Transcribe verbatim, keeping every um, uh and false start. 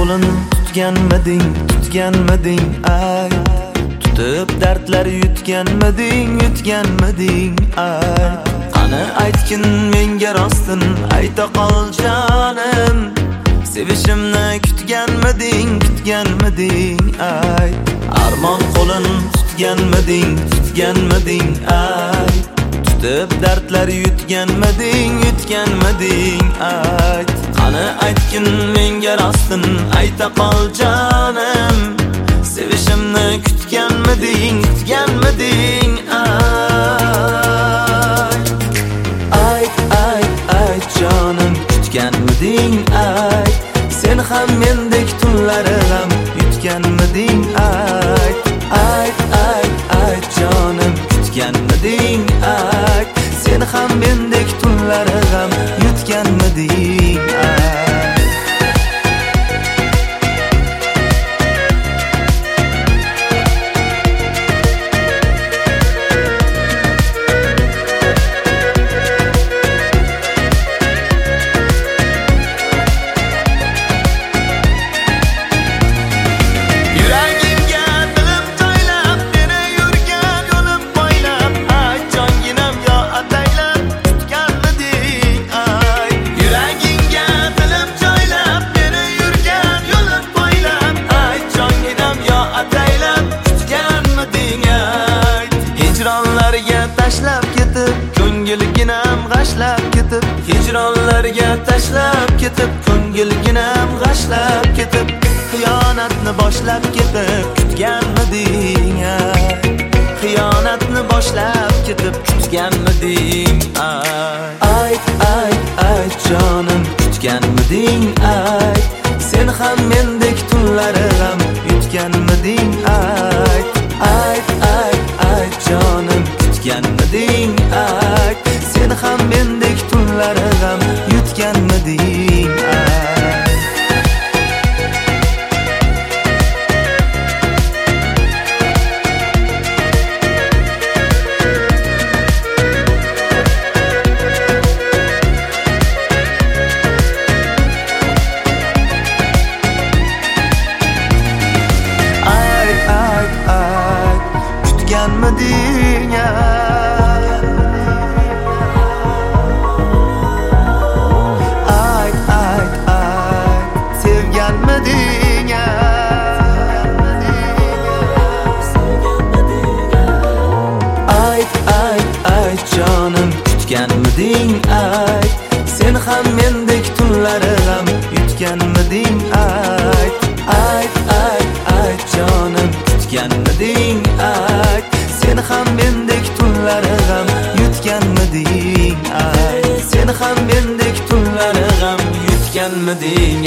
qo'lin tutganmiding, tutganmiding ay? Tutib dardlar yutganmiding, yutganmiding ay? Qani aytgin menga rostin, ayta qol jonim. Sevishimni kutganmiding, kutganmiding ay? Armon qo'lin tutganmiding, tutganmiding ay? Tutib dardlar yutganmiding, yutganmiding ay? Qani aytgin menga rostin, ayta qol jonim. Sevishimni kutganmiding, kutganmiding ay? Ay, ay, ay jonim, kutganmiding ay? Sen ham mendek tunlari g'am yutganmiding ay? Ay, ay, ay jonim, kutganmiding ay? Sen ham mendek tunlari g'am yutganmiding ay? Tashlab ketib, ko'ngilginam g'ashlab ketib, hijronlarga tashlab ketib, ko'ngilginam g'ashlab ketib, xiyonatni boshlab ketib, kutganmiding ay? Xiyonatni boshlab ketib, kutganmiding ay? Ay, ay, ay jonim, kutganmiding ay? Sen ham mendek tunlari g'am yutganmiding ay? Ay, ay, ay jonim, kutganmiding ay? Sen ham mendek tunlari g'am yutganmiding ay? Ay, ay, ay, kutganmiding ay? Kutganmiding ay? Sen ham mendek tunlari g'am yutganmiding ay? Ay, ay, ay jonim, kutganmiding ay? Sen ham mendek tunlari g'am yutganmiding ay? Sen ham mendek tunlari g'am yutganmiding